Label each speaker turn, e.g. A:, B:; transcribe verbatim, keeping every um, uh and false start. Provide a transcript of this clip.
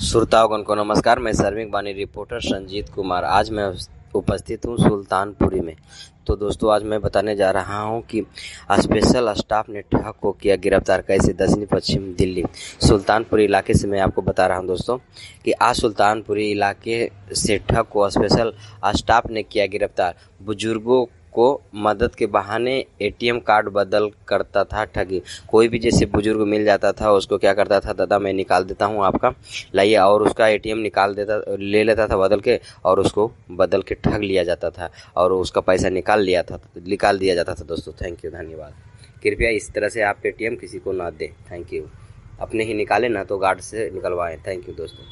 A: श्रोतागण को नमस्कार। मैं सर्विंग बानी रिपोर्टर संजीत कुमार। आज मैं उपस्थित हूँ सुल्तानपुरी में। तो दोस्तों, आज मैं बताने जा रहा हूँ कि स्पेशल स्टाफ ने ठग को किया गिरफ्तार। कैसे? दक्षिणी पश्चिम दिल्ली सुल्तानपुरी इलाके से मैं आपको बता रहा हूँ दोस्तों कि आज सुल्तानपुरी इलाके से ठग को स्पेशल स्टाफ ने किया गिरफ्तार। बुजुर्गों को मदद के बहाने एटीएम कार्ड बदल करता था ठगी। कोई भी जैसे बुजुर्ग मिल जाता था उसको क्या करता था, दादा मैं निकाल देता हूँ आपका, लाइए, और उसका एटीएम निकाल देता ले लेता था बदल के, और उसको बदल के ठग लिया जाता था और उसका पैसा निकाल लिया था निकाल दिया जाता था। दोस्तों थैंक यू, धन्यवाद। कृपया इस तरह से आप एटीएम किसी को ना दें। Thank you. अपने ही निकालें ना तो गार्ड से निकलवाएं। थैंक यू दोस्तों।